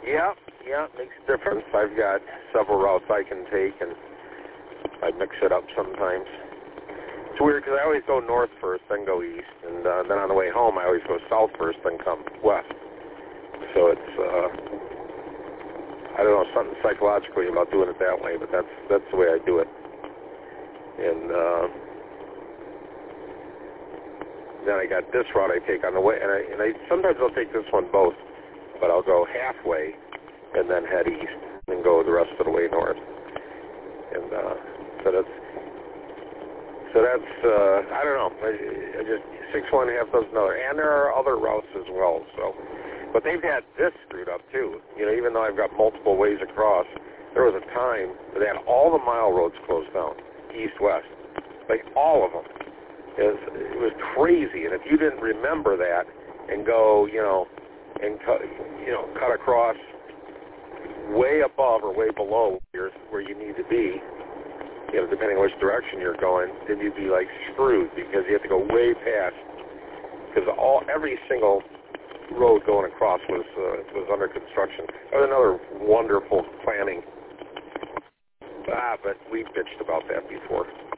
Yeah, it makes a difference. I've got several routes I can take, and I mix it up sometimes. It's weird because I always go north first, then go east, and then on the way home I always go south first, then come west. So it's, I don't know, something psychologically about doing it that way, but that's the way I do it. And then I got this route I take on the way, and I sometimes I'll take this one both, but I'll go halfway and then head east and go the rest of the way north. And so that's I don't know. I just 6 one, half dozen another, and there are other routes as well. So, but they've had this screwed up too. You know, even though I've got multiple ways across, there was a time that they had all the mile roads closed down, east-west, like all of them. It was crazy, and if you didn't remember that and go, and cut across way above or way below where you need to be, depending on which direction you're going, then you'd be like screwed because you have to go way past. Because every single road going across was under construction. That was another wonderful planning. But we bitched about that before.